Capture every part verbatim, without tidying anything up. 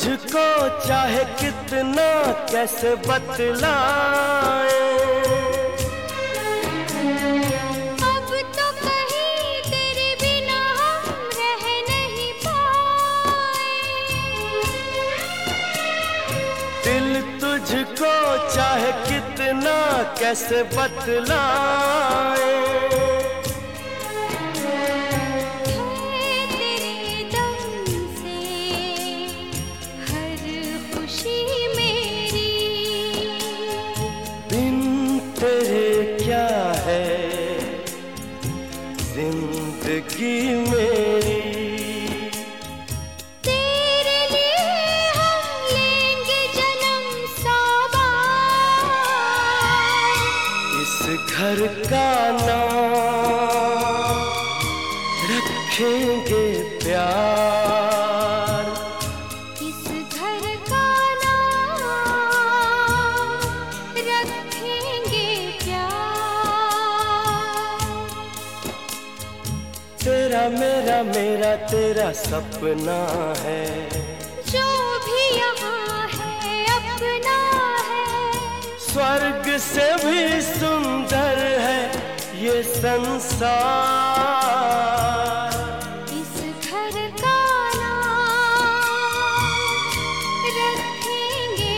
तुझको चाहे कितना कैसे बतलाए, अब तो कहीं तेरे बिना हम रह नहीं पाए। दिल तुझको चाहे कितना कैसे बतलाए, क्या है जिंदगी मेरी। तेरे लिए हम लेंगे जन्म साबार, इस घर का नाम रखेंगे प्यार, इस घर का नाम रखेंगे तेरा मेरा मेरा तेरा सपना है, जो भी यहाँ है अपना है। स्वर्ग से भी सुंदर है ये संसार, इस घर का नाम रखेंगे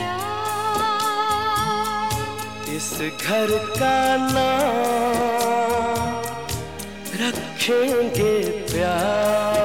प्यार, इस घर का नाम रखेंगे प्यार।